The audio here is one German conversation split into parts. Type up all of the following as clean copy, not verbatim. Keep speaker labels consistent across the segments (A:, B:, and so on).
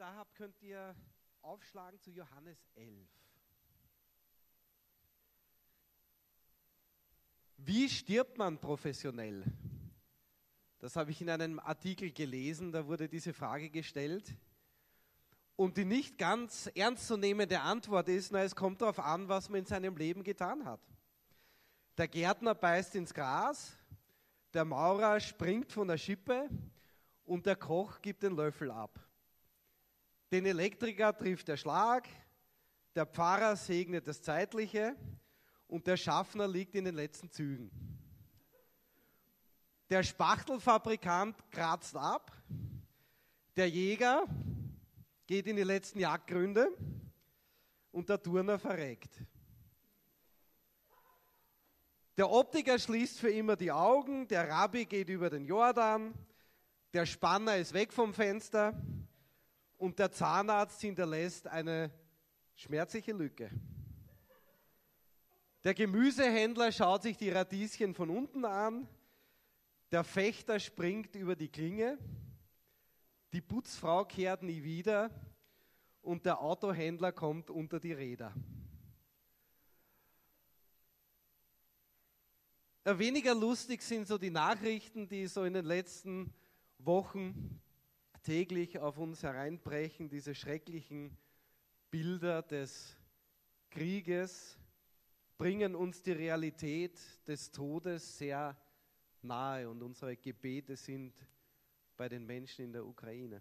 A: da habt, könnt ihr aufschlagen zu Johannes 11. Wie stirbt man professionell? Das habe ich in einem Artikel gelesen, da wurde diese Frage gestellt. Und die nicht ganz ernstzunehmende Antwort ist, es kommt darauf an, was man in seinem Leben getan hat. Der Gärtner beißt ins Gras, der Maurer springt von der Schippe und der Koch gibt den Löffel ab. Den Elektriker trifft der Schlag, der Pfarrer segnet das Zeitliche und der Schaffner liegt in den letzten Zügen. Der Spachtelfabrikant kratzt ab, der Jäger geht in die letzten Jagdgründe und der Turner verreckt. Der Optiker schließt für immer die Augen, der Rabbi geht über den Jordan, der Spanner ist weg vom Fenster und der Zahnarzt hinterlässt eine schmerzliche Lücke. Der Gemüsehändler schaut sich die Radieschen von unten an, der Fechter springt über die Klinge, die Putzfrau kehrt nie wieder und der Autohändler kommt unter die Räder. Weniger lustig sind so die Nachrichten, die so in den letzten Wochen täglich auf uns hereinbrechen, diese schrecklichen Bilder des Krieges bringen uns die Realität des Todes sehr nahe und unsere Gebete sind bei den Menschen in der Ukraine.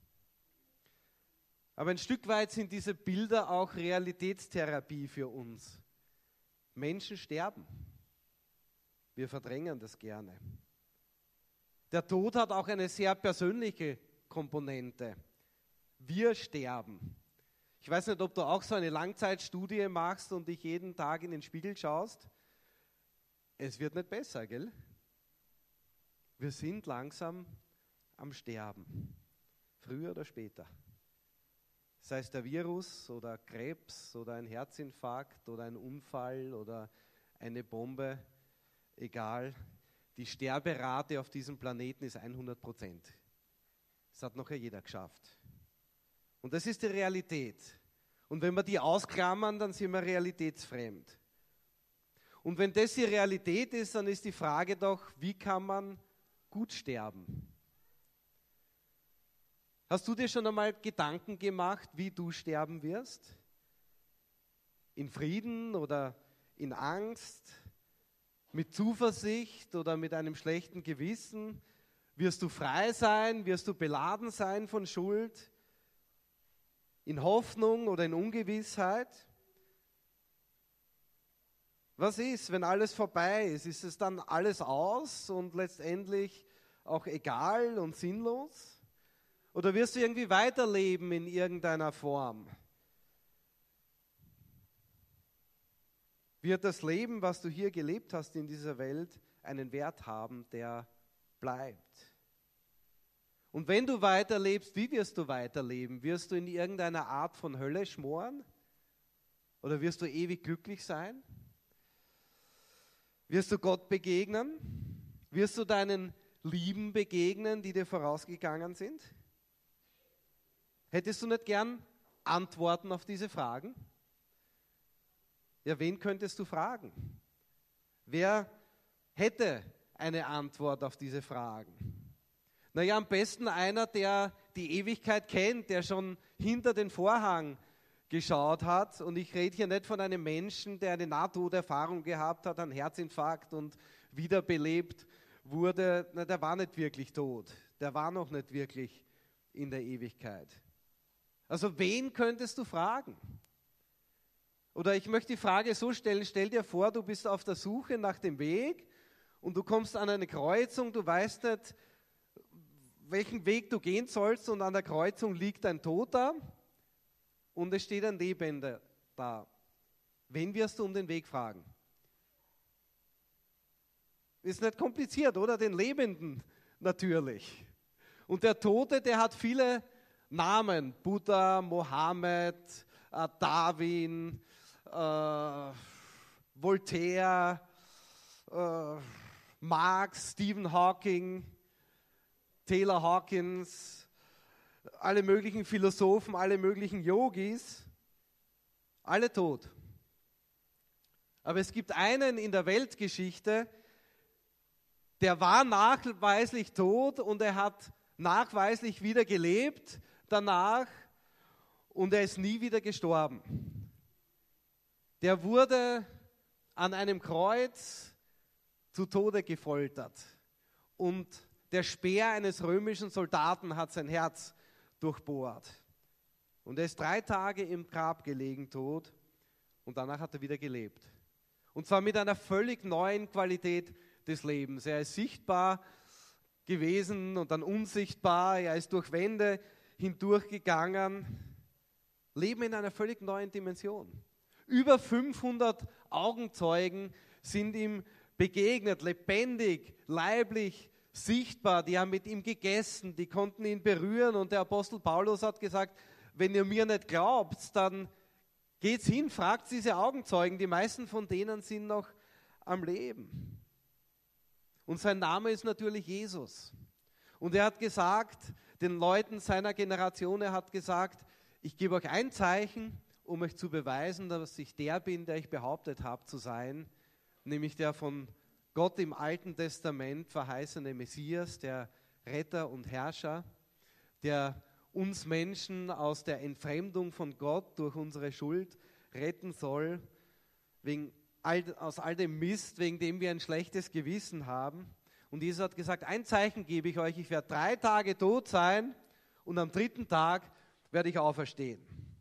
A: Aber ein Stück weit sind diese Bilder auch Realitätstherapie für uns. Menschen sterben. Wir verdrängen das gerne. Der Tod hat auch eine sehr persönliche Komponente. Wir sterben. Ich weiß nicht, ob du auch so eine Langzeitstudie machst und dich jeden Tag in den Spiegel schaust. Es wird nicht besser, gell? Wir sind langsam am Sterben. Früher oder später. Sei es der Virus oder Krebs oder ein Herzinfarkt oder ein Unfall oder eine Bombe. Egal, die Sterberate auf diesem Planeten ist 100%. Das hat noch jeder geschafft. Und das ist die Realität. Und wenn wir die ausklammern, dann sind wir realitätsfremd. Und wenn das die Realität ist, dann ist die Frage doch, wie kann man gut sterben? Hast du dir schon einmal Gedanken gemacht, wie du sterben wirst? In Frieden oder in Angst? Mit Zuversicht oder mit einem schlechten Gewissen? Wirst du frei sein? Wirst du beladen sein von Schuld? In Hoffnung oder in Ungewissheit? Was ist, wenn alles vorbei ist? Ist es dann alles aus und letztendlich auch egal und sinnlos? Oder wirst du irgendwie weiterleben in irgendeiner Form? Wird das Leben, was du hier gelebt hast in dieser Welt, einen Wert haben, der bleibt? Und wenn du weiterlebst, wie wirst du weiterleben? Wirst du in irgendeiner Art von Hölle schmoren? Oder wirst du ewig glücklich sein? Wirst du Gott begegnen? Wirst du deinen Lieben begegnen, die dir vorausgegangen sind? Hättest du nicht gern Antworten auf diese Fragen? Ja, wen könntest du fragen? Wer hätte eine Antwort auf diese Fragen? Naja, am besten einer, der die Ewigkeit kennt, der schon hinter den Vorhang geschaut hat. Und ich rede hier nicht von einem Menschen, der eine Nahtoderfahrung gehabt hat, einen Herzinfarkt und wiederbelebt wurde. Na, der war nicht wirklich tot. Der war noch nicht wirklich in der Ewigkeit. Also wen könntest du fragen? Oder ich möchte die Frage so stellen, stell dir vor, du bist auf der Suche nach dem Weg und du kommst an eine Kreuzung, du weißt nicht, welchen Weg du gehen sollst und an der Kreuzung liegt ein Toter und es steht ein Lebender da. Wen wirst du um den Weg fragen? Ist nicht kompliziert, oder? Den Lebenden natürlich. Und der Tote, der hat viele Namen. Buddha, Mohammed, Darwin, Voltaire, Marx, Stephen Hawking, Taylor Hawkins, alle möglichen Philosophen, alle möglichen Yogis, alle tot. Aber es gibt einen in der Weltgeschichte, der war nachweislich tot und er hat nachweislich wieder gelebt danach und er ist nie wieder gestorben. Der wurde an einem Kreuz zu Tode gefoltert und der Speer eines römischen Soldaten hat sein Herz durchbohrt. Und er ist 3 Tage im Grab gelegen, tot, und danach hat er wieder gelebt. Und zwar mit einer völlig neuen Qualität des Lebens. Er ist sichtbar gewesen und dann unsichtbar, er ist durch Wände hindurchgegangen. Leben in einer völlig neuen Dimension. Über 500 Augenzeugen sind ihm begegnet, lebendig, leiblich, sichtbar. Die haben mit ihm gegessen, die konnten ihn berühren. Und der Apostel Paulus hat gesagt, wenn ihr mir nicht glaubt, dann geht's hin, fragt diese Augenzeugen. Die meisten von denen sind noch am Leben. Und sein Name ist natürlich Jesus. Und er hat gesagt, den Leuten seiner Generation, er hat gesagt, ich gebe euch ein Zeichen, um euch zu beweisen, dass ich der bin, der ich behauptet habe zu sein, nämlich der von Gott im Alten Testament verheißene Messias, der Retter und Herrscher, der uns Menschen aus der Entfremdung von Gott durch unsere Schuld retten soll, aus all dem Mist, wegen dem wir ein schlechtes Gewissen haben. Und Jesus hat gesagt, ein Zeichen gebe ich euch, ich werde 3 Tage tot sein und am 3. Tag werde ich auferstehen.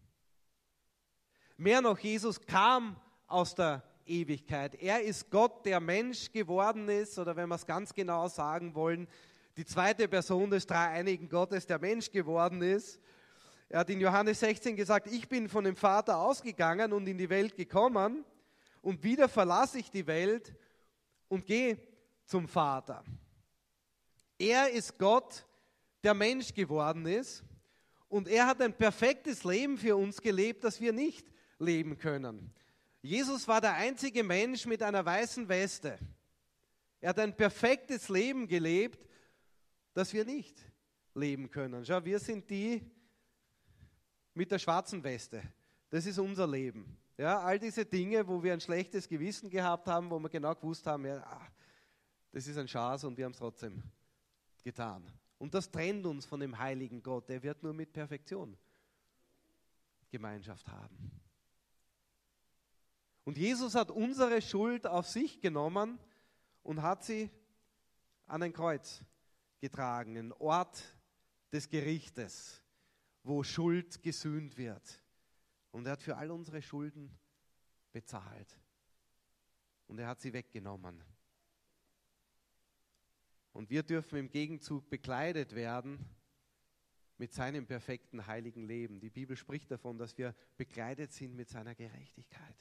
A: Mehr noch, Jesus kam aus der Ewigkeit. Er ist Gott, der Mensch geworden ist, oder wenn wir es ganz genau sagen wollen, die zweite Person des dreieinigen Gottes, der Mensch geworden ist. Er hat in Johannes 16 gesagt, ich bin von dem Vater ausgegangen und in die Welt gekommen und wieder verlasse ich die Welt und gehe zum Vater. Er ist Gott, der Mensch geworden ist und er hat ein perfektes Leben für uns gelebt, das wir nicht leben können. Jesus war der einzige Mensch mit einer weißen Weste. Er hat ein perfektes Leben gelebt, das wir nicht leben können. Schau, wir sind die mit der schwarzen Weste. Das ist unser Leben. Ja, all diese Dinge, wo wir ein schlechtes Gewissen gehabt haben, wo wir genau gewusst haben, ja, das ist ein Schatz und wir haben es trotzdem getan. Und das trennt uns von dem heiligen Gott. Der wird nur mit Perfektion Gemeinschaft haben. Und Jesus hat unsere Schuld auf sich genommen und hat sie an ein Kreuz getragen, einen Ort des Gerichtes, wo Schuld gesühnt wird. Und er hat für all unsere Schulden bezahlt. Und er hat sie weggenommen. Und wir dürfen im Gegenzug bekleidet werden mit seinem perfekten, heiligen Leben. Die Bibel spricht davon, dass wir bekleidet sind mit seiner Gerechtigkeit.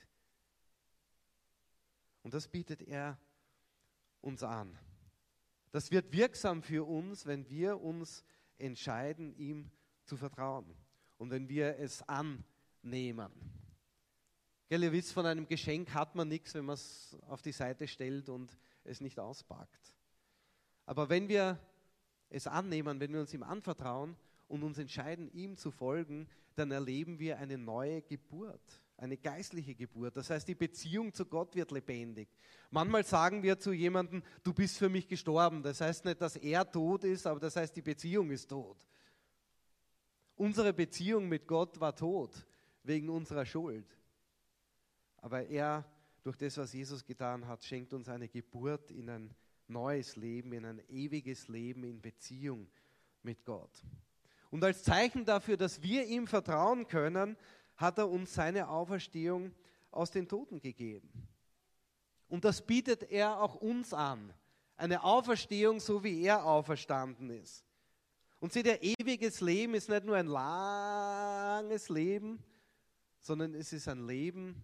A: Und das bietet er uns an. Das wird wirksam für uns, wenn wir uns entscheiden, ihm zu vertrauen und wenn wir es annehmen. Gell, ihr wisst, von einem Geschenk hat man nichts, wenn man es auf die Seite stellt und es nicht auspackt. Aber wenn wir es annehmen, wenn wir uns ihm anvertrauen und uns entscheiden, ihm zu folgen, dann erleben wir eine neue Geburt, eine geistliche Geburt. Das heißt, die Beziehung zu Gott wird lebendig. Manchmal sagen wir zu jemandem, du bist für mich gestorben. Das heißt nicht, dass er tot ist, aber das heißt, die Beziehung ist tot. Unsere Beziehung mit Gott war tot, wegen unserer Schuld. Aber er, durch das, was Jesus getan hat, schenkt uns eine Geburt in ein neues Leben, in ein ewiges Leben in Beziehung mit Gott. Und als Zeichen dafür, dass wir ihm vertrauen können, hat er uns seine Auferstehung aus den Toten gegeben. Und das bietet er auch uns an. Eine Auferstehung, so wie er auferstanden ist. Und seht ihr, ewiges Leben ist nicht nur ein langes Leben, sondern es ist ein Leben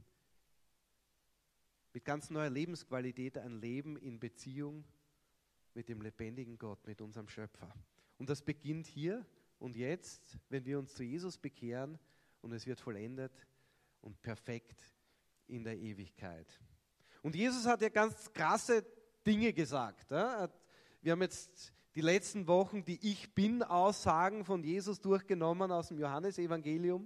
A: mit ganz neuer Lebensqualität, ein Leben in Beziehung mit dem lebendigen Gott, mit unserem Schöpfer. Und das beginnt hier und jetzt, wenn wir uns zu Jesus bekehren, und es wird vollendet und perfekt in der Ewigkeit. Und Jesus hat ja ganz krasse Dinge gesagt. Ja? Wir haben jetzt die letzten Wochen die Ich Bin-Aussagen von Jesus durchgenommen aus dem Johannesevangelium.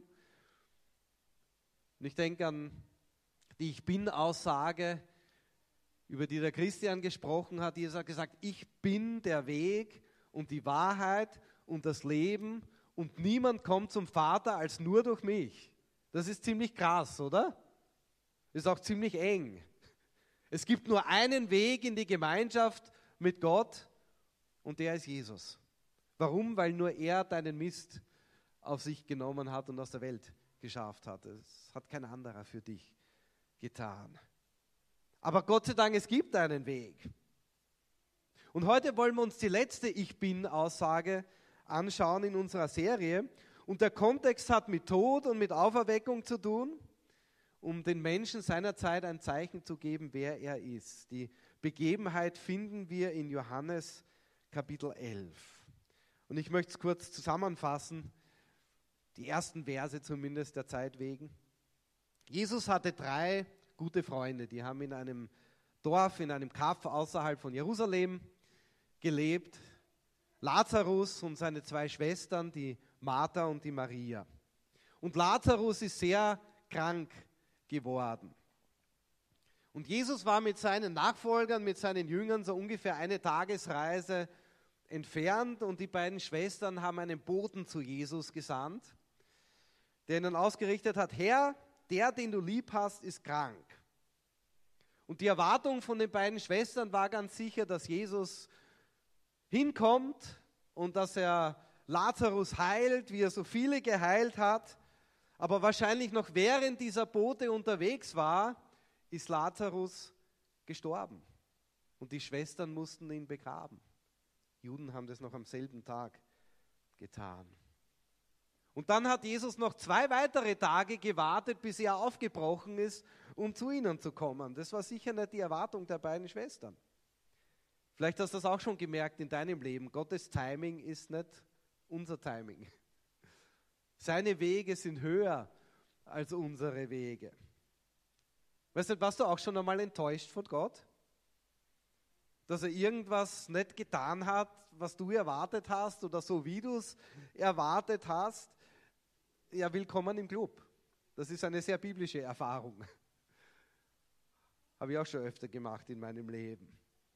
A: Und ich denke an die Ich Bin-Aussage, über die der Christian gesprochen hat. Jesus hat gesagt, ich bin der Weg und die Wahrheit und das Leben und niemand kommt zum Vater als nur durch mich. Das ist ziemlich krass, oder? Ist auch ziemlich eng. Es gibt nur einen Weg in die Gemeinschaft mit Gott und der ist Jesus. Warum? Weil nur er deinen Mist auf sich genommen hat und aus der Welt geschafft hat. Es hat kein anderer für dich getan. Aber Gott sei Dank, es gibt einen Weg. Und heute wollen wir uns die letzte Ich Bin-Aussage anschauen in unserer Serie. Und der Kontext hat mit Tod und mit Auferweckung zu tun, um den Menschen seiner Zeit ein Zeichen zu geben, wer er ist. Die Begebenheit finden wir in Johannes Kapitel 11. Und ich möchte es kurz zusammenfassen, die ersten Verse zumindest der Zeit wegen. Jesus hatte 3 gute Freunde, die haben in einem Dorf, in einem Kaff außerhalb von Jerusalem gelebt. Lazarus und seine 2 Schwestern, die Martha und die Maria. Und Lazarus ist sehr krank geworden. Und Jesus war mit seinen Nachfolgern, mit seinen Jüngern so ungefähr eine Tagesreise entfernt und die beiden Schwestern haben einen Boten zu Jesus gesandt, der ihnen ausgerichtet hat, Herr, der, den du lieb hast, ist krank. Und die Erwartung von den beiden Schwestern war ganz sicher, dass Jesus hinkommt und dass er Lazarus heilt, wie er so viele geheilt hat. Aber wahrscheinlich noch während dieser Bote unterwegs war, ist Lazarus gestorben. Und die Schwestern mussten ihn begraben. Juden haben das noch am selben Tag getan. Und dann hat Jesus noch 2 weitere Tage gewartet, bis er aufgebrochen ist, um zu ihnen zu kommen. Das war sicher nicht die Erwartung der beiden Schwestern. Vielleicht hast du das auch schon gemerkt in deinem Leben. Gottes Timing ist nicht unser Timing. Seine Wege sind höher als unsere Wege. Weißt du, warst du auch schon einmal enttäuscht von Gott? Dass er irgendwas nicht getan hat, was du erwartet hast oder so wie du es erwartet hast? Ja, willkommen im Club. Das ist eine sehr biblische Erfahrung. Habe ich auch schon öfter gemacht in meinem Leben.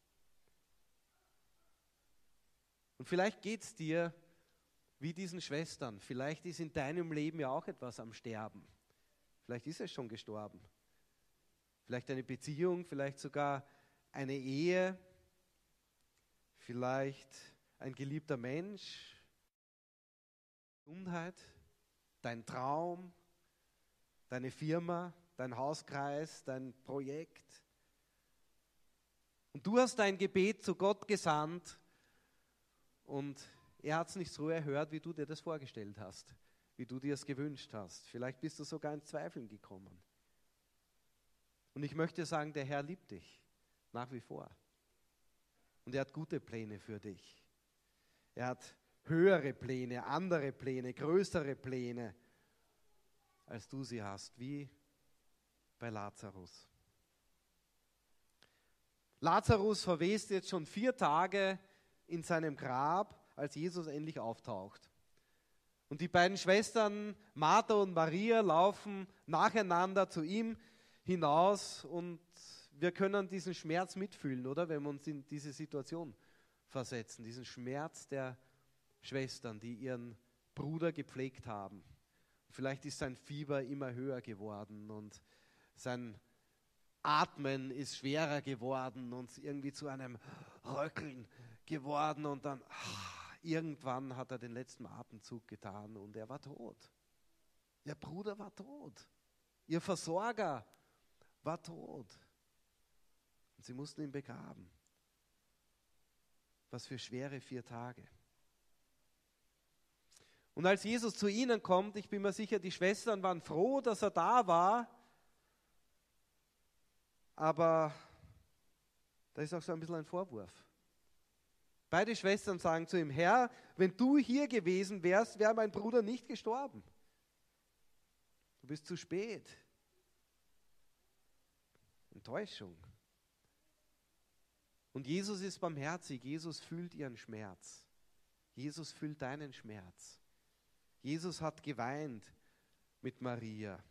A: Und vielleicht geht es dir wie diesen Schwestern. Vielleicht ist in deinem Leben ja auch etwas am Sterben. Vielleicht ist es schon gestorben. Vielleicht eine Beziehung, vielleicht sogar eine Ehe, vielleicht ein geliebter Mensch, Gesundheit, dein Traum, deine Firma, dein Hauskreis, dein Projekt. Und du hast dein Gebet zu Gott gesandt und er hat es nicht so erhört, wie du dir das vorgestellt hast, wie du dir es gewünscht hast. Vielleicht bist du sogar in Zweifeln gekommen. Und ich möchte sagen, der Herr liebt dich nach wie vor. Und er hat gute Pläne für dich. Er hat höhere Pläne, andere Pläne, größere Pläne, als du sie hast, wie bei Lazarus. Lazarus verwest jetzt schon 4 Tage in seinem Grab, als Jesus endlich auftaucht. Und die beiden Schwestern, Martha und Maria, laufen nacheinander zu ihm hinaus und wir können diesen Schmerz mitfühlen, oder? Wenn wir uns in diese Situation versetzen, diesen Schmerz der Schwestern, die ihren Bruder gepflegt haben. Vielleicht ist sein Fieber immer höher geworden und sein Atmen ist schwerer geworden und irgendwie zu einem Röckeln geworden und dann irgendwann hat er den letzten Atemzug getan und er war tot. Ihr Bruder war tot. Ihr Versorger war tot. Und sie mussten ihn begraben. Was für schwere 4 Tage. Und als Jesus zu ihnen kommt, ich bin mir sicher, die Schwestern waren froh, dass er da war, aber da ist auch so ein bisschen ein Vorwurf. Beide Schwestern sagen zu ihm, Herr, wenn du hier gewesen wärst, wäre mein Bruder nicht gestorben. Du bist zu spät. Enttäuschung. Und Jesus ist barmherzig, Jesus fühlt ihren Schmerz. Jesus fühlt deinen Schmerz. Jesus hat geweint mit Maria.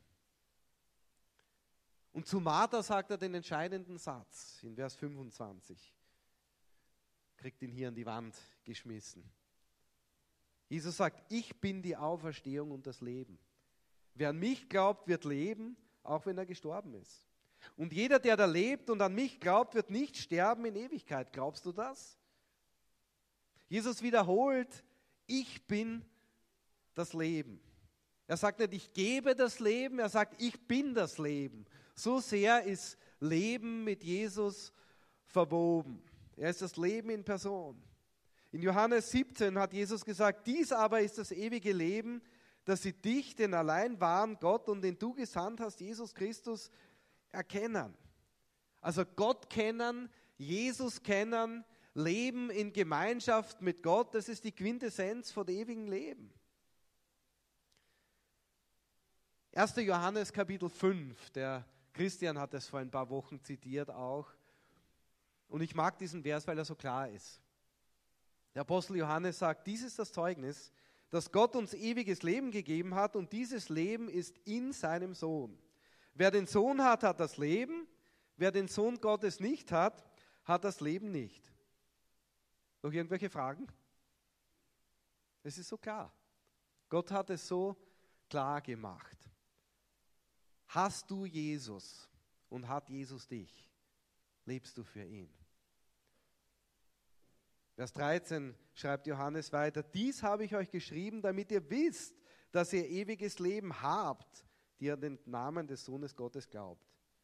A: Und zu Martha sagt er den entscheidenden Satz in Vers 25. Kriegt ihn hier an die Wand geschmissen. Jesus sagt, ich bin die Auferstehung und das Leben. Wer an mich glaubt, wird leben, auch wenn er gestorben ist. Und jeder, der da lebt und an mich glaubt, wird nicht sterben in Ewigkeit. Glaubst du das? Jesus wiederholt, ich bin das Leben. Er sagt nicht, ich gebe das Leben, er sagt, ich bin das Leben. So sehr ist Leben mit Jesus verwoben. Er ist das Leben in Person. In Johannes 17 hat Jesus gesagt, dies aber ist das ewige Leben, dass sie dich, den allein wahren Gott und den du gesandt hast, Jesus Christus, erkennen. Also Gott kennen, Jesus kennen, Leben in Gemeinschaft mit Gott, das ist die Quintessenz von ewigem Leben. 1. Johannes Kapitel 5, der Christian hat es vor ein paar Wochen zitiert auch. Und ich mag diesen Vers, weil er so klar ist. Der Apostel Johannes sagt, dies ist das Zeugnis, dass Gott uns ewiges Leben gegeben hat und dieses Leben ist in seinem Sohn. Wer den Sohn hat, hat das Leben. Wer den Sohn Gottes nicht hat, hat das Leben nicht. Noch irgendwelche Fragen? Es ist so klar. Gott hat es so klar gemacht. Hast du Jesus und hat Jesus dich, lebst du für ihn. Vers 13 schreibt Johannes weiter, dies habe ich euch geschrieben, damit ihr wisst, dass ihr ewiges Leben habt, die ihr an den Namen des Sohnes Gottes glaubt.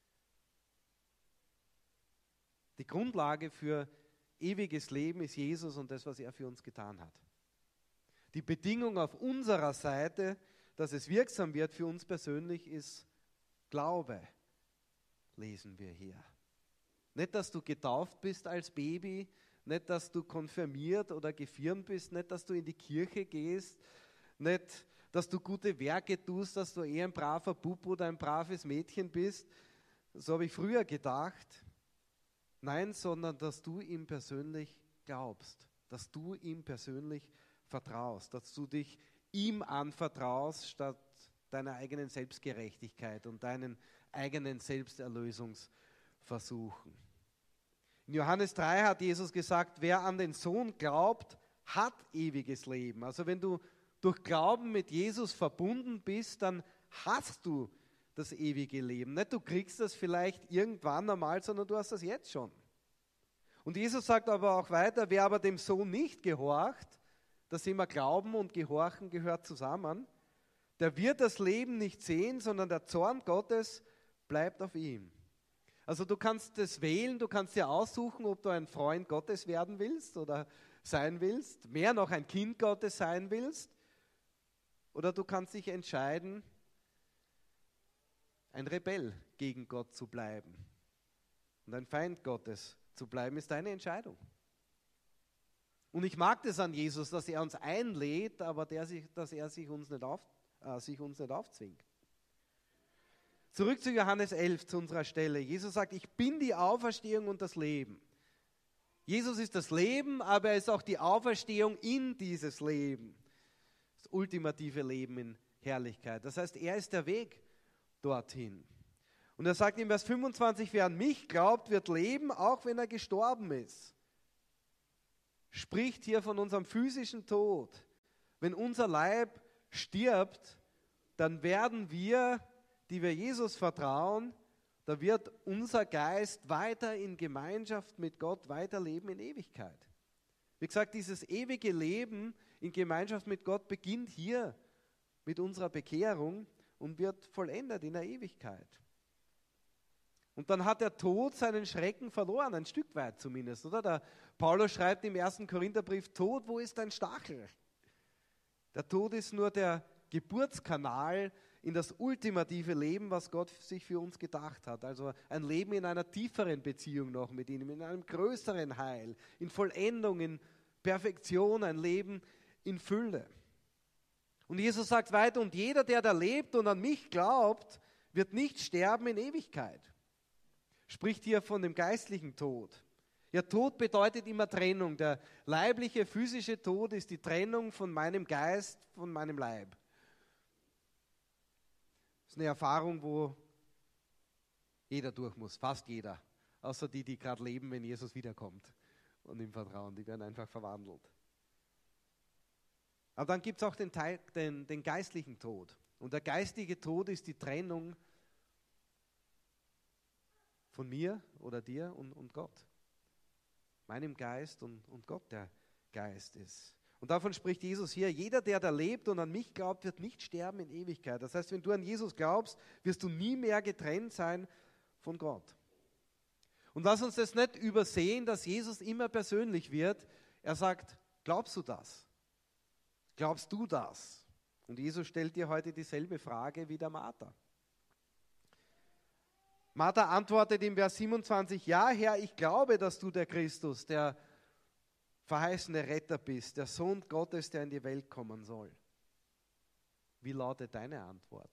A: Die Grundlage für ewiges Leben ist Jesus und das, was er für uns getan hat. Die Bedingung auf unserer Seite, dass es wirksam wird für uns persönlich, ist Glaube, lesen wir hier. Nicht, dass du getauft bist als Baby, nicht, dass du konfirmiert oder gefirmt bist, nicht, dass du in die Kirche gehst, nicht, dass du gute Werke tust, dass du eher ein braver Bub oder ein braves Mädchen bist. So habe ich früher gedacht. Nein, sondern dass du ihm persönlich glaubst, dass du ihm persönlich vertraust, dass du dich ihm anvertraust, statt deiner eigenen Selbstgerechtigkeit und deinen eigenen Selbsterlösungsversuchen. In Johannes 3 hat Jesus gesagt, wer an den Sohn glaubt, hat ewiges Leben. Also wenn du durch Glauben mit Jesus verbunden bist, dann hast du das ewige Leben. Nicht du kriegst das vielleicht irgendwann einmal, sondern du hast das jetzt schon. Und Jesus sagt aber auch weiter, wer aber dem Sohn nicht gehorcht, das immer Glauben und Gehorchen gehört zusammen, der wird das Leben nicht sehen, sondern der Zorn Gottes bleibt auf ihm. Also du kannst es wählen, du kannst dir aussuchen, ob du ein Freund Gottes werden willst oder sein willst, mehr noch ein Kind Gottes sein willst, oder du kannst dich entscheiden, ein Rebell gegen Gott zu bleiben und ein Feind Gottes zu bleiben, ist deine Entscheidung. Und ich mag das an Jesus, dass er uns einlädt, aber dass er sich uns nicht aufzwingt. Zurück zu Johannes 11, zu unserer Stelle. Jesus sagt, ich bin die Auferstehung und das Leben. Jesus ist das Leben, aber er ist auch die Auferstehung in dieses Leben. Das ultimative Leben in Herrlichkeit. Das heißt, er ist der Weg dorthin. Und er sagt in Vers 25, wer an mich glaubt, wird leben, auch wenn er gestorben ist. Spricht hier von unserem physischen Tod. Wenn unser Leib stirbt, dann werden wir, die wir Jesus vertrauen, da wird unser Geist weiter in Gemeinschaft mit Gott weiterleben in Ewigkeit. Wie gesagt, dieses ewige Leben in Gemeinschaft mit Gott beginnt hier mit unserer Bekehrung und wird vollendet in der Ewigkeit. Und dann hat der Tod seinen Schrecken verloren, ein Stück weit zumindest, oder? Der Paulus schreibt im 1. Korintherbrief, Tod, wo ist dein Stachel? Der Tod ist nur der Geburtskanal in das ultimative Leben, was Gott sich für uns gedacht hat. Also ein Leben in einer tieferen Beziehung noch mit ihm, in einem größeren Heil, in Vollendung, in Perfektion, ein Leben in Fülle. Und Jesus sagt weiter, und jeder, der da lebt und an mich glaubt, wird nicht sterben in Ewigkeit. Spricht hier von dem geistlichen Tod. Ja, Tod bedeutet immer Trennung. Der leibliche, physische Tod ist die Trennung von meinem Geist, von meinem Leib. Das ist eine Erfahrung, wo jeder durch muss, fast jeder. Außer die gerade leben, wenn Jesus wiederkommt und im Vertrauen, die werden einfach verwandelt. Aber dann gibt es auch den geistlichen Tod. Und der geistige Tod ist die Trennung von mir oder dir und Gott. Meinem Geist und Gott der Geist ist. Und davon spricht Jesus hier, jeder, der da lebt und an mich glaubt, wird nicht sterben in Ewigkeit. Das heißt, wenn du an Jesus glaubst, wirst du nie mehr getrennt sein von Gott. Und lass uns das nicht übersehen, dass Jesus immer persönlich wird. Er sagt, glaubst du das? Glaubst du das? Und Jesus stellt dir heute dieselbe Frage wie der Martha. Martha antwortet im Vers 27, ja Herr, ich glaube, dass du der Christus, der verheißene Retter bist, der Sohn Gottes, der in die Welt kommen soll. Wie lautet deine Antwort?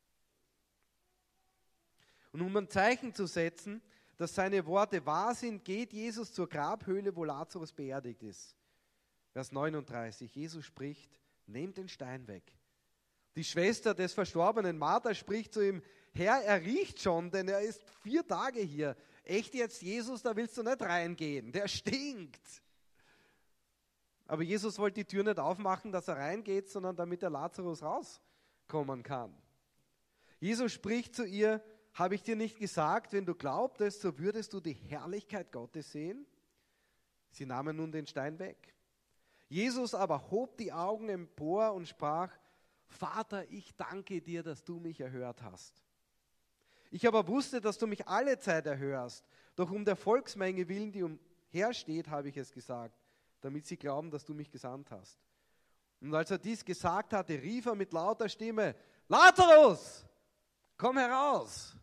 A: Und um ein Zeichen zu setzen, dass seine Worte wahr sind, geht Jesus zur Grabhöhle, wo Lazarus beerdigt ist. Vers 39, Jesus spricht, nehmt den Stein weg. Die Schwester des Verstorbenen, Martha, spricht zu ihm, Herr, er riecht schon, denn er ist 4 Tage hier. Echt jetzt, Jesus, da willst du nicht reingehen, der stinkt. Aber Jesus wollte die Tür nicht aufmachen, dass er reingeht, sondern damit der Lazarus rauskommen kann. Jesus spricht zu ihr, habe ich dir nicht gesagt, wenn du glaubtest, so würdest du die Herrlichkeit Gottes sehen? Sie nahmen nun den Stein weg. Jesus aber hob die Augen empor und sprach, Vater, ich danke dir, dass du mich erhört hast. Ich aber wusste, dass du mich alle Zeit erhörst, doch um der Volksmenge willen, die umhersteht, habe ich es gesagt, damit sie glauben, dass du mich gesandt hast. Und als er dies gesagt hatte, rief er mit lauter Stimme, Lazarus, komm heraus!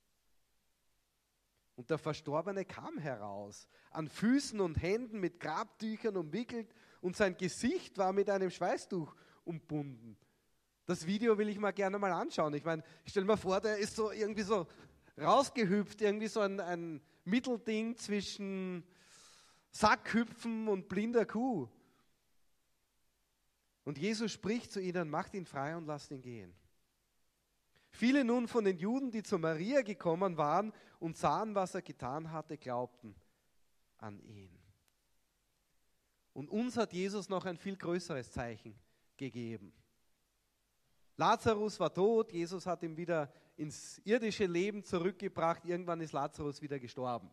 A: Und der Verstorbene kam heraus, an Füßen und Händen mit Grabtüchern umwickelt und sein Gesicht war mit einem Schweißtuch umbunden. Das Video will ich mir gerne mal anschauen. Ich meine, ich stelle mir vor, der ist so irgendwie so rausgehüpft, irgendwie so ein Mittelding zwischen Sackhüpfen und blinder Kuh. Und Jesus spricht zu ihnen, macht ihn frei und lasst ihn gehen. Viele nun von den Juden, die zu Maria gekommen waren und sahen, was er getan hatte, glaubten an ihn. Und uns hat Jesus noch ein viel größeres Zeichen gegeben. Lazarus war tot, Jesus hat ihn wieder ins irdische Leben zurückgebracht, irgendwann ist Lazarus wieder gestorben.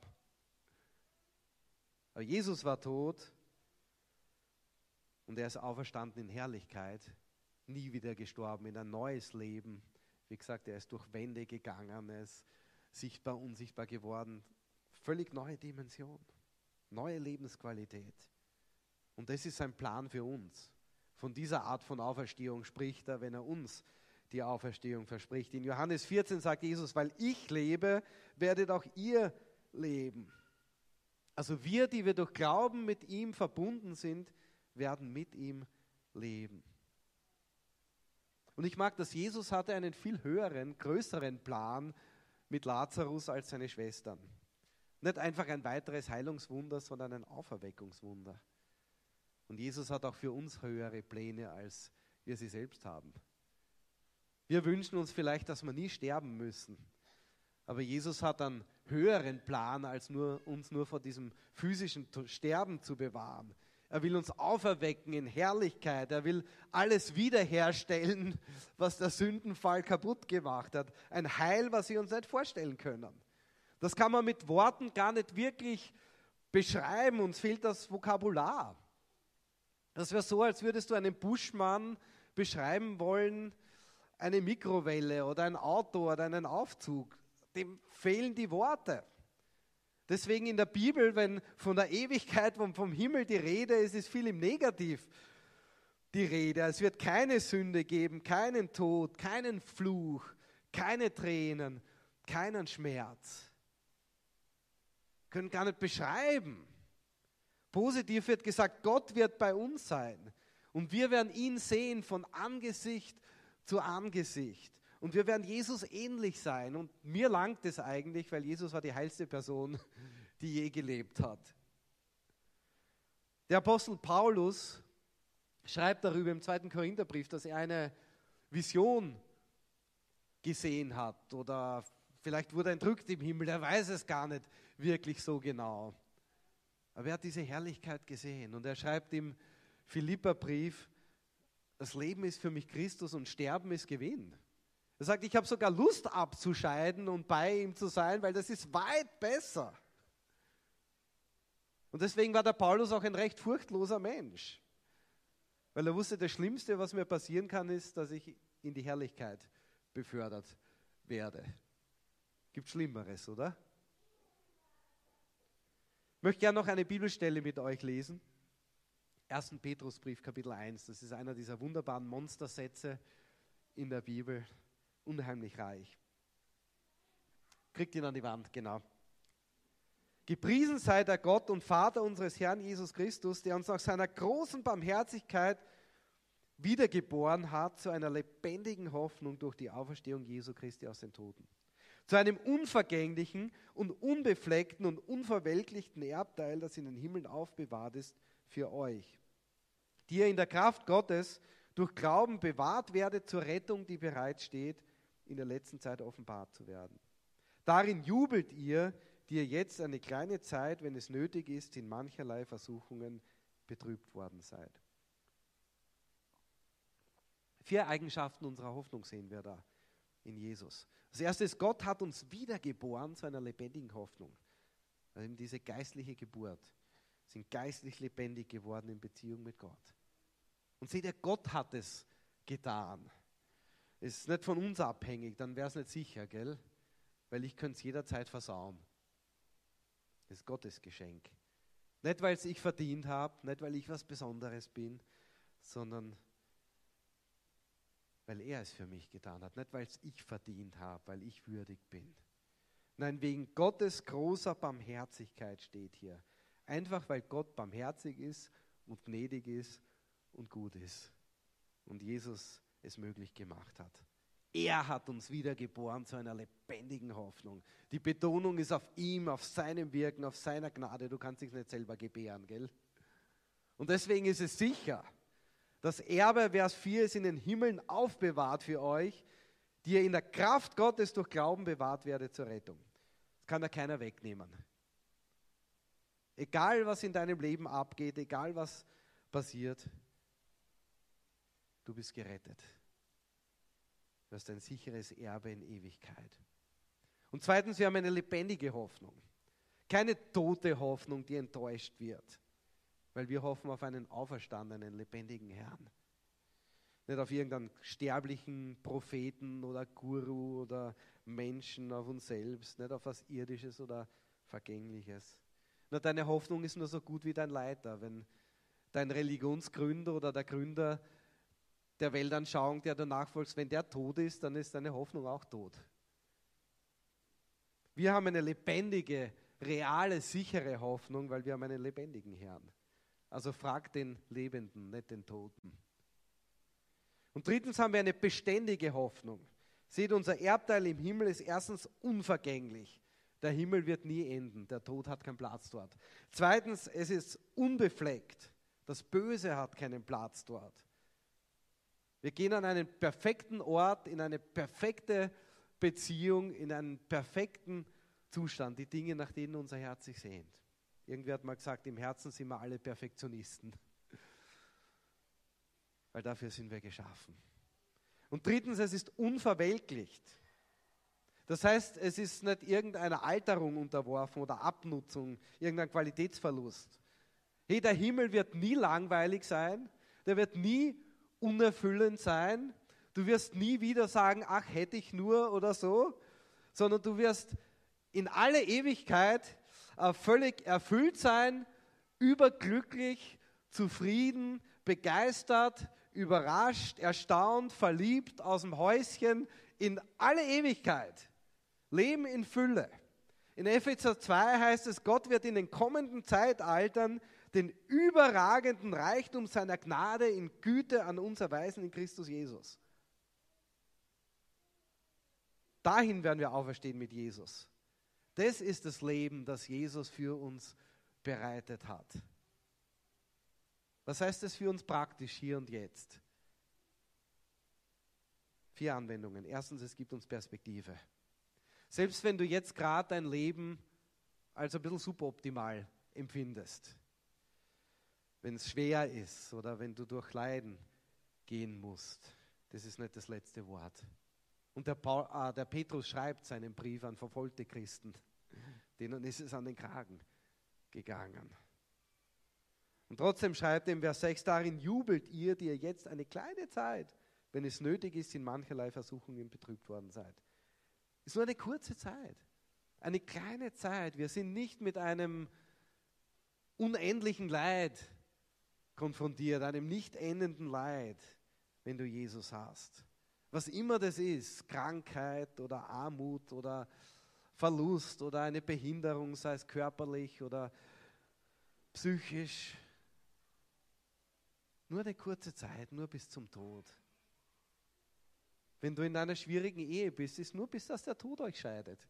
A: Aber Jesus war tot und er ist auferstanden in Herrlichkeit, nie wieder gestorben, in ein neues Leben. Wie gesagt, er ist durch Wände gegangen, er ist sichtbar, unsichtbar geworden. Völlig neue Dimension, neue Lebensqualität. Und das ist sein Plan für uns. Von dieser Art von Auferstehung spricht er, wenn er uns die Auferstehung verspricht. In Johannes 14 sagt Jesus, weil ich lebe, werdet auch ihr leben. Also wir, die wir durch Glauben mit ihm verbunden sind, werden mit ihm leben. Und ich mag, dass Jesus hatte einen viel höheren, größeren Plan mit Lazarus als seine Schwestern. Nicht einfach ein weiteres Heilungswunder, sondern ein Auferweckungswunder. Und Jesus hat auch für uns höhere Pläne, als wir sie selbst haben. Wir wünschen uns vielleicht, dass wir nie sterben müssen. Aber Jesus hat einen höheren Plan, als uns nur vor diesem physischen Sterben zu bewahren. Er will uns auferwecken in Herrlichkeit. Er will alles wiederherstellen, was der Sündenfall kaputt gemacht hat. Ein Heil, was wir uns nicht vorstellen können. Das kann man mit Worten gar nicht wirklich beschreiben. Uns fehlt das Vokabular. Das wäre so, als würdest du einem Buschmann beschreiben wollen, eine Mikrowelle oder ein Auto oder einen Aufzug. Dem fehlen die Worte. Deswegen in der Bibel, wenn von der Ewigkeit und vom Himmel die Rede ist, ist viel im Negativ die Rede. Es wird keine Sünde geben, keinen Tod, keinen Fluch, keine Tränen, keinen Schmerz. Können gar nicht beschreiben. Positiv wird gesagt, Gott wird bei uns sein und wir werden ihn sehen von Angesicht zu Angesicht. Und wir werden Jesus ähnlich sein. Und mir langt es eigentlich, weil Jesus war die heilste Person, die je gelebt hat. Der Apostel Paulus schreibt darüber im 2. Korintherbrief, dass er eine Vision gesehen hat oder vielleicht wurde er entrückt im Himmel, er weiß es gar nicht wirklich so genau. Aber er hat diese Herrlichkeit gesehen und er schreibt im Philipperbrief, das Leben ist für mich Christus und Sterben ist Gewinn. Er sagt, ich habe sogar Lust abzuscheiden und bei ihm zu sein, weil das ist weit besser. Und deswegen war der Paulus auch ein recht furchtloser Mensch. Weil er wusste, das Schlimmste, was mir passieren kann, ist, dass ich in die Herrlichkeit befördert werde. Gibt Schlimmeres, oder? Ich möchte gerne noch eine Bibelstelle mit euch lesen. 1. Petrusbrief, Kapitel 1. Das ist einer dieser wunderbaren Monstersätze in der Bibel. Unheimlich reich. Kriegt ihn an die Wand, genau. Gepriesen sei der Gott und Vater unseres Herrn Jesus Christus, der uns nach seiner großen Barmherzigkeit wiedergeboren hat zu einer lebendigen Hoffnung durch die Auferstehung Jesu Christi aus den Toten. Zu einem unvergänglichen und unbefleckten und unverwelklichten Erbteil, das in den Himmeln aufbewahrt ist für euch, die ihr in der Kraft Gottes durch Glauben bewahrt werdet zur Rettung, die bereitsteht, in der letzten Zeit offenbart zu werden. Darin jubelt ihr, die ihr jetzt eine kleine Zeit, wenn es nötig ist, in mancherlei Versuchungen betrübt worden seid. 4 Eigenschaften unserer Hoffnung sehen wir da in Jesus. Das erste ist, Gott hat uns wiedergeboren zu einer lebendigen Hoffnung. Also eben diese geistliche Geburt. Wir sind geistlich lebendig geworden in Beziehung mit Gott. Und seht ihr, Gott hat es getan. Es ist nicht von uns abhängig, dann wäre es nicht sicher, gell? Weil ich könnte es jederzeit versauen. Das ist Gottes Geschenk. Nicht, weil es ich verdient habe, nicht, weil ich was Besonderes bin, sondern weil er es für mich getan hat. Nicht, weil es ich verdient habe, weil ich würdig bin. Nein, wegen Gottes großer Barmherzigkeit steht hier. Einfach, weil Gott barmherzig ist und gnädig ist und gut ist. Und Jesus es möglich gemacht hat. Er hat uns wiedergeboren zu einer lebendigen Hoffnung. Die Betonung ist auf ihm, auf seinem Wirken, auf seiner Gnade. Du kannst dich nicht selber gebären, gell? Und deswegen ist es sicher, das Erbe, Vers 4, ist in den Himmeln aufbewahrt für euch, die ihr in der Kraft Gottes durch Glauben bewahrt werdet zur Rettung. Das kann da keiner wegnehmen. Egal, was in deinem Leben abgeht, egal, was passiert, du bist gerettet. Du hast ein sicheres Erbe in Ewigkeit. Und zweitens, wir haben eine lebendige Hoffnung. Keine tote Hoffnung, die enttäuscht wird. Weil wir hoffen auf einen auferstandenen, lebendigen Herrn. Nicht auf irgendeinen sterblichen Propheten oder Guru oder Menschen, auf uns selbst. Nicht auf was Irdisches oder Vergängliches. Nur deine Hoffnung ist nur so gut wie dein Leiter. Wenn dein Religionsgründer oder der Gründer der Weltanschauung, der du nachfolgst, wenn der tot ist, dann ist deine Hoffnung auch tot. Wir haben eine lebendige, reale, sichere Hoffnung, weil wir haben einen lebendigen Herrn. Also frag den Lebenden, nicht den Toten. Und drittens haben wir eine beständige Hoffnung. Seht, unser Erbteil im Himmel ist erstens unvergänglich. Der Himmel wird nie enden, der Tod hat keinen Platz dort. Zweitens, es ist unbefleckt. Das Böse hat keinen Platz dort. Wir gehen an einen perfekten Ort, in eine perfekte Beziehung, in einen perfekten Zustand, die Dinge, nach denen unser Herz sich sehnt. Irgendwer hat mal gesagt, im Herzen sind wir alle Perfektionisten. Weil dafür sind wir geschaffen. Und drittens, es ist unverwelklicht. Das heißt, es ist nicht irgendeiner Alterung unterworfen oder Abnutzung, irgendein Qualitätsverlust. Hey, der Himmel wird nie langweilig sein, der wird nie unerfüllend sein. Du wirst nie wieder sagen, ach, hätte ich nur oder so, sondern du wirst in alle Ewigkeit völlig erfüllt sein, überglücklich, zufrieden, begeistert, überrascht, erstaunt, verliebt, aus dem Häuschen, in alle Ewigkeit. Leben in Fülle. In Epheser 2 heißt es, Gott wird in den kommenden Zeitaltern den überragenden Reichtum seiner Gnade in Güte an uns erweisen in Christus Jesus. Dahin werden wir auferstehen mit Jesus. Das ist das Leben, das Jesus für uns bereitet hat. Was heißt das für uns praktisch hier und jetzt? 4 Anwendungen. Erstens, es gibt uns Perspektive. Selbst wenn du jetzt gerade dein Leben als ein bisschen suboptimal empfindest, wenn es schwer ist oder wenn du durch Leiden gehen musst, das ist nicht das letzte Wort. Und der Petrus schreibt seinen Brief an verfolgte Christen, denen ist es an den Kragen gegangen. Und trotzdem schreibt er im Vers 6, darin jubelt ihr, die ihr jetzt eine kleine Zeit, wenn es nötig ist, in mancherlei Versuchungen betrübt worden seid. Ist nur eine kurze Zeit, eine kleine Zeit. Wir sind nicht mit einem unendlichen Leid konfrontiert, einem nicht endenden Leid, wenn du Jesus hast. Was immer das ist, Krankheit oder Armut oder Verlust oder eine Behinderung, sei es körperlich oder psychisch. Nur eine kurze Zeit, nur bis zum Tod. Wenn du in einer schwierigen Ehe bist, ist nur bis dass der Tod euch scheidet.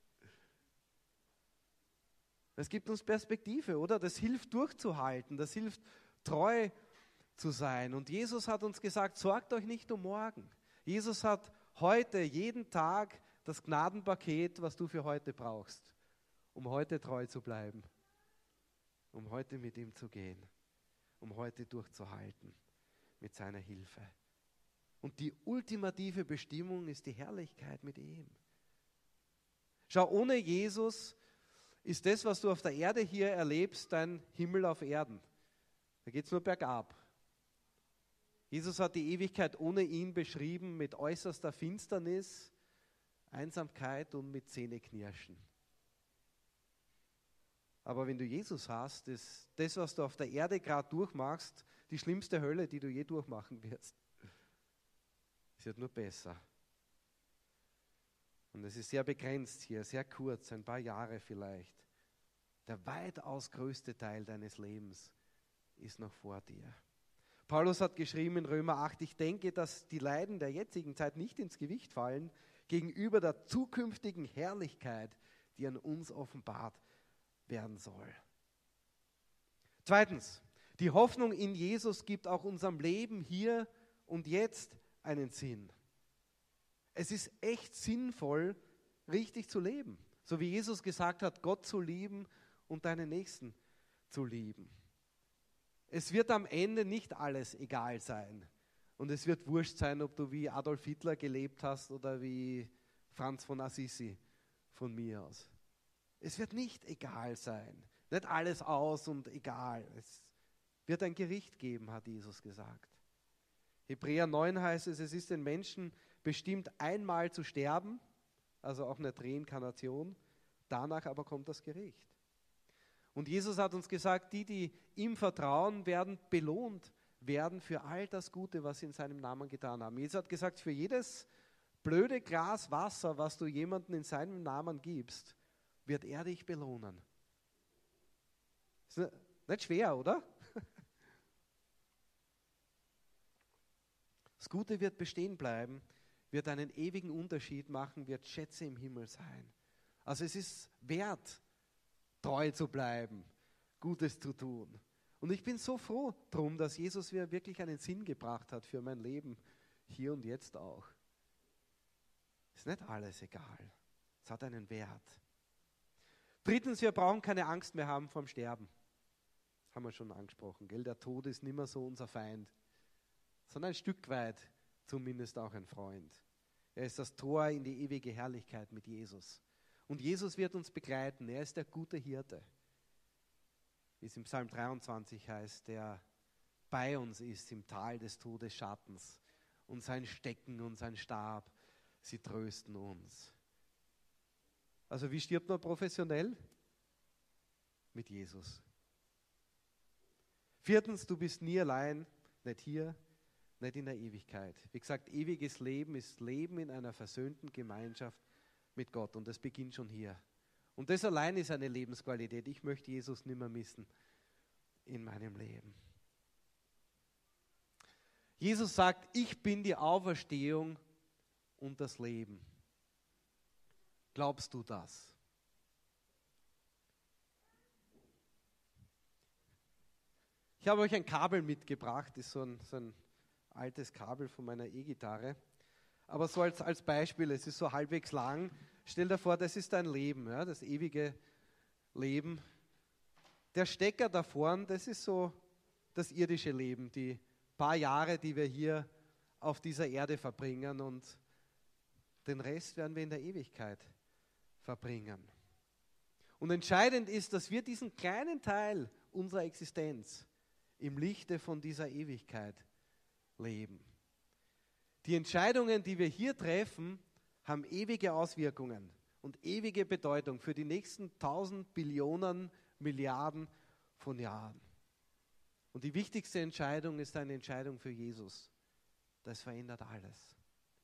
A: Das gibt uns Perspektive, oder? Das hilft durchzuhalten, das hilft treu zu sein. Und Jesus hat uns gesagt, sorgt euch nicht um morgen. Jesus hat heute, jeden Tag, das Gnadenpaket, was du für heute brauchst, um heute treu zu bleiben, um heute mit ihm zu gehen, um heute durchzuhalten mit seiner Hilfe. Und die ultimative Bestimmung ist die Herrlichkeit mit ihm. Schau, ohne Jesus ist das, was du auf der Erde hier erlebst, dein Himmel auf Erden. Da geht es nur bergab. Jesus hat die Ewigkeit ohne ihn beschrieben mit äußerster Finsternis, Einsamkeit und mit Zähneknirschen. Aber wenn du Jesus hast, ist das, was du auf der Erde gerade durchmachst, die schlimmste Hölle, die du je durchmachen wirst. Es wird nur besser. Und es ist sehr begrenzt hier, sehr kurz, ein paar Jahre vielleicht. Der weitaus größte Teil deines Lebens ist noch vor dir. Paulus hat geschrieben in Römer 8, ich denke, dass die Leiden der jetzigen Zeit nicht ins Gewicht fallen gegenüber der zukünftigen Herrlichkeit, die an uns offenbart werden soll. Zweitens, die Hoffnung in Jesus gibt auch unserem Leben hier und jetzt einen Sinn. Es ist echt sinnvoll, richtig zu leben. So wie Jesus gesagt hat, Gott zu lieben und deinen Nächsten zu lieben. Es wird am Ende nicht alles egal sein. Und es wird wurscht sein, ob du wie Adolf Hitler gelebt hast oder wie Franz von Assisi von mir aus. Es wird nicht egal sein. Nicht alles aus und egal. Es wird ein Gericht geben, hat Jesus gesagt. Hebräer 9 heißt es, es ist den Menschen bestimmt einmal zu sterben, also auch eine Reinkarnation, danach aber kommt das Gericht. Und Jesus hat uns gesagt, die ihm vertrauen, werden belohnt werden für all das Gute, was sie in seinem Namen getan haben. Jesus hat gesagt, für jedes blöde Glas Wasser, was du jemandem in seinem Namen gibst, wird er dich belohnen. Ist nicht schwer, oder? Das Gute wird bestehen bleiben, wird einen ewigen Unterschied machen, wird Schätze im Himmel sein. Also es ist wert, treu zu bleiben, Gutes zu tun. Und ich bin so froh drum, dass Jesus mir wirklich einen Sinn gebracht hat für mein Leben, hier und jetzt auch. Ist nicht alles egal. Es hat einen Wert. Drittens, wir brauchen keine Angst mehr haben vorm Sterben. Das haben wir schon angesprochen, gell? Der Tod ist nicht mehr so unser Feind, sondern ein Stück weit zumindest auch ein Freund. Er ist das Tor in die ewige Herrlichkeit mit Jesus. Und Jesus wird uns begleiten. Er ist der gute Hirte, wie es im Psalm 23 heißt, der bei uns ist im Tal des Todesschattens. Und sein Stecken und sein Stab, sie trösten uns. Also wie stirbt man professionell? Mit Jesus. Viertens, du bist nie allein, nicht hier, nicht in der Ewigkeit. Wie gesagt, ewiges Leben ist Leben in einer versöhnten Gemeinschaft mit Gott und das beginnt schon hier. Und das allein ist eine Lebensqualität. Ich möchte Jesus nicht mehr missen in meinem Leben. Jesus sagt, ich bin die Auferstehung und das Leben. Glaubst du das? Ich habe euch ein Kabel mitgebracht, das ist so ein altes Kabel von meiner E-Gitarre. Aber so als Beispiel, es ist so halbwegs lang. Stell dir vor, das ist dein Leben, ja, das ewige Leben. Der Stecker da vorn, das ist so das irdische Leben, die paar Jahre, die wir hier auf dieser Erde verbringen, und den Rest werden wir in der Ewigkeit verbringen. Und entscheidend ist, dass wir diesen kleinen Teil unserer Existenz im Lichte von dieser Ewigkeit leben. Die Entscheidungen, die wir hier treffen, haben ewige Auswirkungen und ewige Bedeutung für die nächsten 1000 Billionen Milliarden von Jahren. Und die wichtigste Entscheidung ist eine Entscheidung für Jesus. Das verändert alles.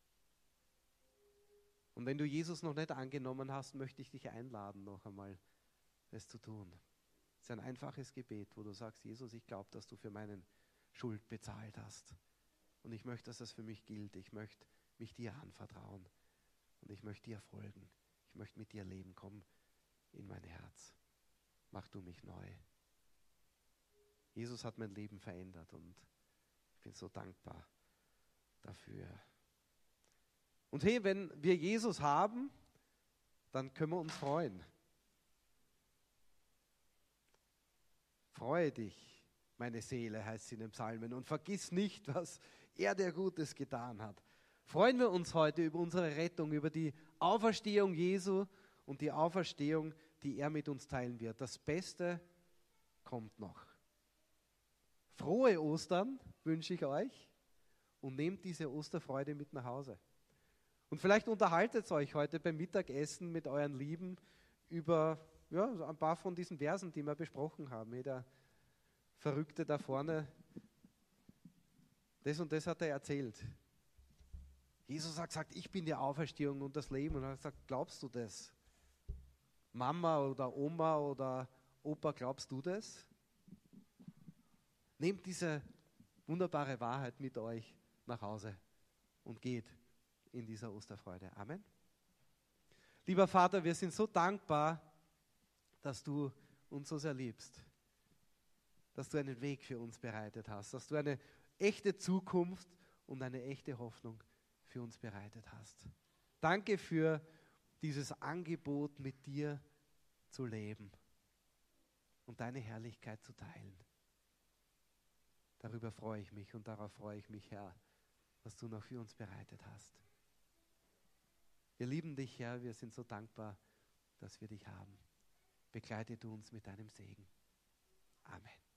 A: Und wenn du Jesus noch nicht angenommen hast, möchte ich dich einladen, noch einmal das zu tun. Es ist ein einfaches Gebet, wo du sagst, Jesus, ich glaube, dass du für meine Schuld bezahlt hast. Und ich möchte, dass das für mich gilt. Ich möchte mich dir anvertrauen. Und ich möchte dir folgen. Ich möchte mit dir leben. Komm in mein Herz. Mach du mich neu. Jesus hat mein Leben verändert und ich bin so dankbar dafür. Und hey, wenn wir Jesus haben, dann können wir uns freuen. Freue dich, meine Seele, heißt es in den Psalmen, und vergiss nicht, was er dir Gutes getan hat. Freuen wir uns heute über unsere Rettung, über die Auferstehung Jesu und die Auferstehung, die er mit uns teilen wird. Das Beste kommt noch. Frohe Ostern wünsche ich euch und nehmt diese Osterfreude mit nach Hause. Und vielleicht unterhaltet euch heute beim Mittagessen mit euren Lieben über so ein paar von diesen Versen, die wir besprochen haben. Jeder Verrückte da vorne, das und das hat er erzählt. Jesus hat gesagt, ich bin die Auferstehung und das Leben. Und er hat gesagt, glaubst du das? Mama oder Oma oder Opa, glaubst du das? Nehmt diese wunderbare Wahrheit mit euch nach Hause und geht in dieser Osterfreude. Amen. Lieber Vater, wir sind so dankbar, dass du uns so sehr liebst, dass du einen Weg für uns bereitet hast, dass du eine echte Zukunft und eine echte Hoffnung für uns bereitet hast. Danke für dieses Angebot, mit dir zu leben und deine Herrlichkeit zu teilen. Darüber freue ich mich und darauf freue ich mich, Herr, was du noch für uns bereitet hast. Wir lieben dich, Herr, wir sind so dankbar, dass wir dich haben. Begleite du uns mit deinem Segen. Amen.